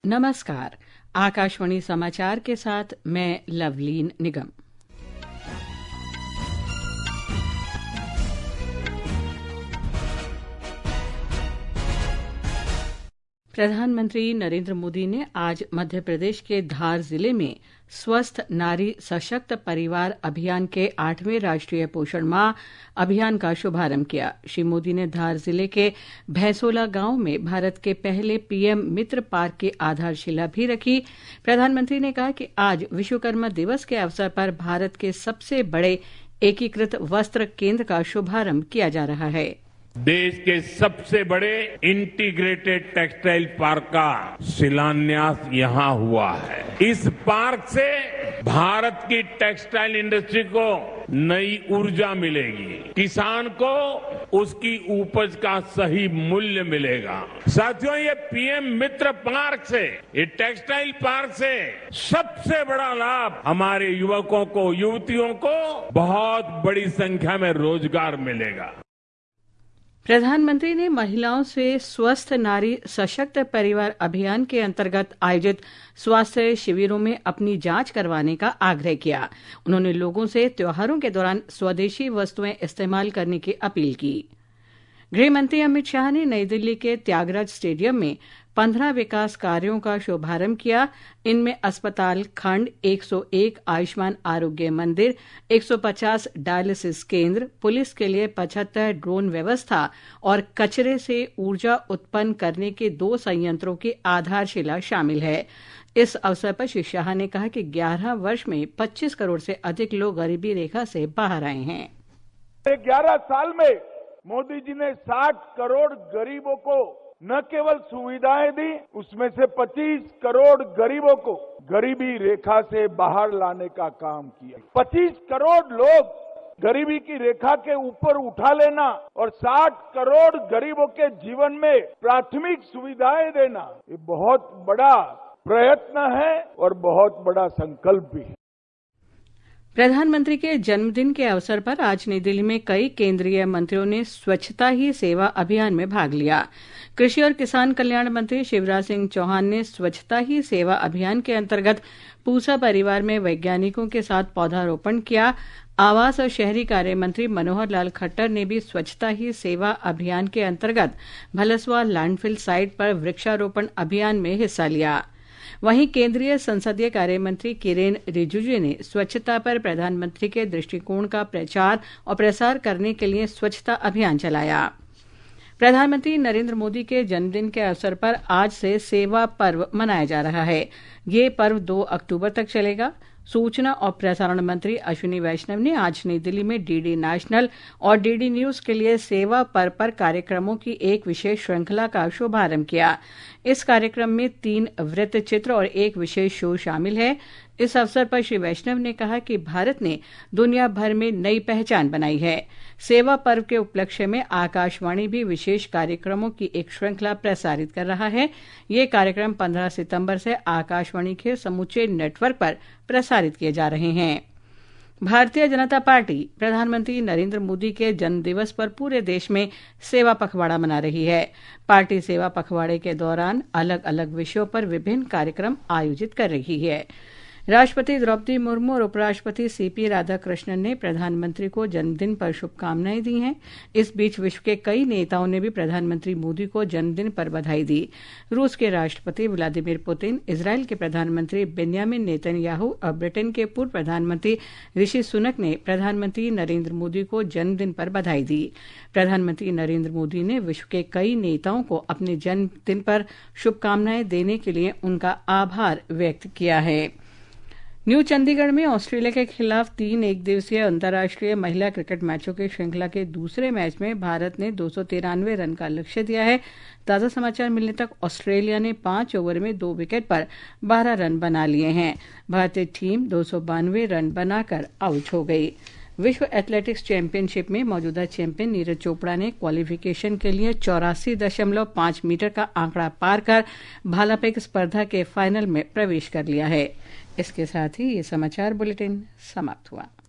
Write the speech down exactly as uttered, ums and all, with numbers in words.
नमस्कार। आकाशवाणी समाचार के साथ मैं लवलीन निगम। प्रधानमंत्री नरेंद्र मोदी ने आज मध्य प्रदेश के धार जिले में स्वस्थ नारी सशक्त परिवार अभियान के आठवें राष्ट्रीय पोषण माह अभियान का शुभारंभ किया। श्री मोदी ने धार जिले के भैंसोला गांव में भारत के पहले पीएम मित्र पार्क की आधारशिला भी रखी। प्रधानमंत्री ने कहा कि आज विश्वकर्मा दिवस के अवसर पर भारत के सबसे बड़े एकीकृत वस्त्र केंद्र का शुभारंभ किया जा रहा है। देश के सबसे बड़े इंटीग्रेटेड टेक्सटाइल पार्क का शिलान्यास यहां हुआ है। इस पार्क से भारत की टेक्सटाइल इंडस्ट्री को नई ऊर्जा मिलेगी, किसान को उसकी उपज का सही मूल्य मिलेगा। साथियों, ये पीएम मित्र पार्क से, ये टेक्सटाइल पार्क से सबसे बड़ा लाभ हमारे युवकों को, युवतियों को बहुत बड़ी संख्या में रोजगार मिलेगा। प्रधानमंत्री ने महिलाओं से स्वस्थ नारी सशक्त परिवार अभियान के अंतर्गत आयोजित स्वास्थ्य शिविरों में अपनी जांच करवाने का आग्रह किया। उन्होंने लोगों से त्योहारों के दौरान स्वदेशी वस्तुएं इस्तेमाल करने की अपील की। गृह मंत्री अमित शाह ने नई दिल्ली के त्यागराज स्टेडियम में पंद्रह विकास कार्यों का शुभारंभ किया। इनमें अस्पताल खंड, एक सौ एक आयुष्मान आरोग्य मंदिर, एक सौ पचास डायलिसिस केंद्र, पुलिस के लिए पचहत्तर ड्रोन व्यवस्था और कचरे से ऊर्जा उत्पन्न करने के दो संयंत्रों की आधारशिला शामिल है। इस अवसर पर श्री शाह ने कहा कि ग्यारह वर्ष में पच्चीस करोड़ से अधिक लोग गरीबी रेखा से बाहर आए हैं। ग्यारह साल में मोदी जी ने साठ करोड़ गरीबों को न केवल सुविधाएं दी, उसमें से पच्चीस करोड़ गरीबों को गरीबी रेखा से बाहर लाने का काम किया। पच्चीस करोड़ लोग गरीबी की रेखा के ऊपर उठा लेना और साठ करोड़ गरीबों के जीवन में प्राथमिक सुविधाएं देना, ये बहुत बड़ा प्रयत्न है और बहुत बड़ा संकल्प भी है। प्रधानमंत्री के जन्मदिन के अवसर पर आज नई दिल्ली में कई केंद्रीय मंत्रियों ने स्वच्छता ही सेवा अभियान में भाग लिया। कृषि और किसान कल्याण मंत्री शिवराज सिंह चौहान ने स्वच्छता ही सेवा अभियान के अंतर्गत पूसा परिवार में वैज्ञानिकों के साथ पौधारोपण किया। आवास और शहरी कार्य मंत्री मनोहर लाल खट्टर ने भी स्वच्छता ही सेवा अभियान के अंतर्गत भलसवा लैंडफिल साइट पर वृक्षारोपण अभियान में हिस्सा लिया। वहीं केंद्रीय संसदीय कार्य मंत्री किरेन रिजिजू ने स्वच्छता पर प्रधानमंत्री के दृष्टिकोण का प्रचार और प्रसार करने के लिए स्वच्छता अभियान चलाया। प्रधानमंत्री नरेंद्र मोदी के जन्मदिन के अवसर पर आज से सेवा पर्व मनाया जा रहा है। ये पर्व दो अक्टूबर तक चलेगा। सूचना और प्रसारण मंत्री अश्विनी वैष्णव ने आज नई दिल्ली में डीडी नेशनल और डीडी न्यूज के लिए सेवा पर्व पर कार्यक्रमों की एक विशेष श्रृंखला का शुभारंभ किया। इस कार्यक्रम में तीन वृत्त चित्र और एक विशेष शो शामिल है। इस अवसर पर श्री वैष्णव ने कहा कि भारत ने दुनिया भर में नई पहचान बनाई है। सेवा पर्व के उपलक्ष्य में आकाशवाणी भी विशेष कार्यक्रमों की एक श्रृंखला प्रसारित कर रहा है। ये कार्यक्रम पंद्रह सितंबर से आकाशवाणी के समूचे नेटवर्क पर प्रसारित किए जा रहे हैं। भारतीय जनता पार्टी प्रधानमंत्री नरेंद्र मोदी के जन्मदिवस पर पूरे देश में सेवा पखवाड़ा मना रही है। पार्टी सेवा पखवाड़े के दौरान अलग अलग विषयों पर विभिन्न कार्यक्रम आयोजित कर रही है। राष्ट्रपति द्रौपदी मुर्मू और उपराष्ट्रपति सीपी राधाकृष्णन ने प्रधानमंत्री को जन्मदिन पर शुभकामनाएं दी हैं। इस बीच विश्व के कई नेताओं ने भी प्रधानमंत्री मोदी को जन्मदिन पर बधाई दी। रूस के राष्ट्रपति व्लादिमीर पुतिन, इजरायल के प्रधानमंत्री बेंयामिन नेतन्याहू और ब्रिटेन के पूर्व प्रधानमंत्री ऋषि सुनक ने प्रधानमंत्री नरेंद्र मोदी को जन्मदिन पर बधाई दी। प्रधानमंत्री नरेंद्र मोदी ने विश्व के कई नेताओं को अपने जन्मदिन पर शुभकामनाएं देने के लिए उनका आभार व्यक्त किया है। न्यू चंडीगढ़ में ऑस्ट्रेलिया के खिलाफ तीन एक दिवसीय अंतर्राष्ट्रीय महिला क्रिकेट मैचों की श्रृंखला के दूसरे मैच में भारत ने दो सौ तिरानवे रन का लक्ष्य दिया है। ताजा समाचार मिलने तक ऑस्ट्रेलिया ने पांच ओवर में दो विकेट पर बारह रन बना लिए हैं। भारतीय टीम दो सौ बानवे रन बनाकर आउट हो गई। विश्व एथलेटिक्स चैंपियनशिप में मौजूदा चैंपियन नीरज चोपड़ा ने क्वालिफिकेशन के लिए चौरासी दशमलव पांच मीटर का आंकड़ा पार कर भाला फेंक स्पर्धा के फाइनल में प्रवेश कर लिया है। इसके साथ ही ये समाचार बुलेटिन समाप्त हुआ।